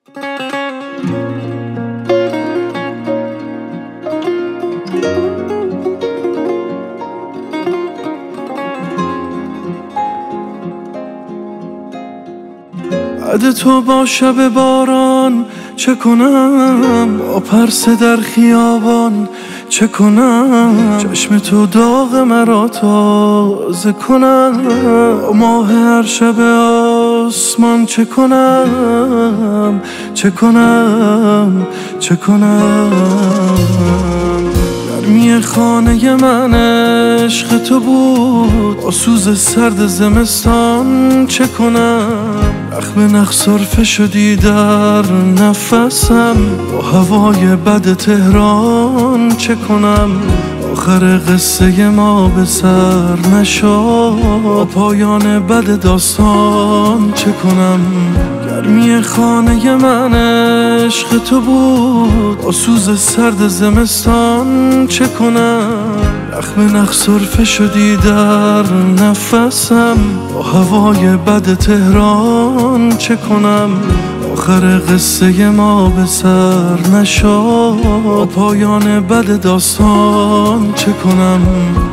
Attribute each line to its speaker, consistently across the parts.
Speaker 1: بعد تو با شب باران چه کنم، با پرسه در خیابان چه کنم، چشم تو داغ مرا تازه کنم، ماه هر شب آسمان چه کنم، چه کنم، چه کنم. گرمی خانه من عشق تو بود، با سوز سرد زمستان چه کنم، زخم نخ سرفه شدی در نفسم، با هوای بد تهران چه کنم. آخر قصه ما به سر نشد، با پایان بد داستان چه کنم. گرمی خانه من عشق تو بود، با سوز سرد زمستان چه کنم، زخم نخ سرفه شدی در نفسم، با هوای بد تهران چه کنم. آخر قصه ما به سر نشد، با پایان بد داستان چه کنم.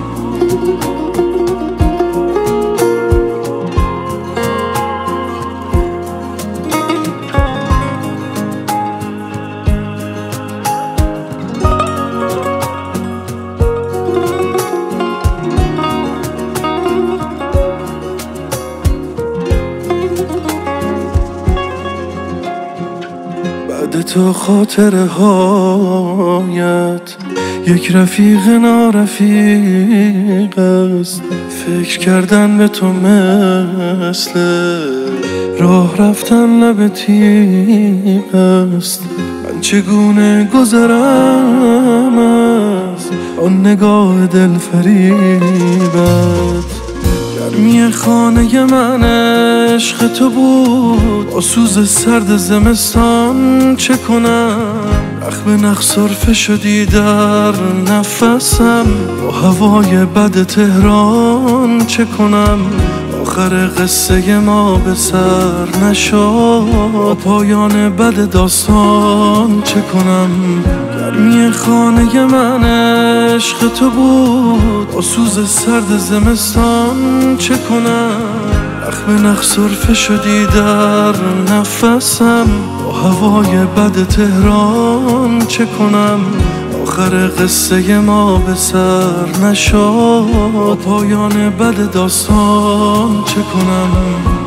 Speaker 1: بعد تو خاطره هایت یک رفیق نارفیق است، فکر کردن به تو مثل راه رفتن لب تیغ است. من چگونه گذرم از آن نگاه دلفریبت. گرمی خانه من عشق تو بود، با سوز سرد زمستان چه کنم، زخم نخ سرفه شدی در نفسم، با هوای بد تهران چه کنم. آخر قصه ما به سر نشد، با پایان بد داستان چه کنم. گرمی خانه من عشق تو بود، با سوز سرد زمستان چه کنم، زخم نخ سرفه شدی در نفسم، با هوای بد تهران چه کنم. آخر قصه ما به سر نشد، با پایان بد داستان چه کنم.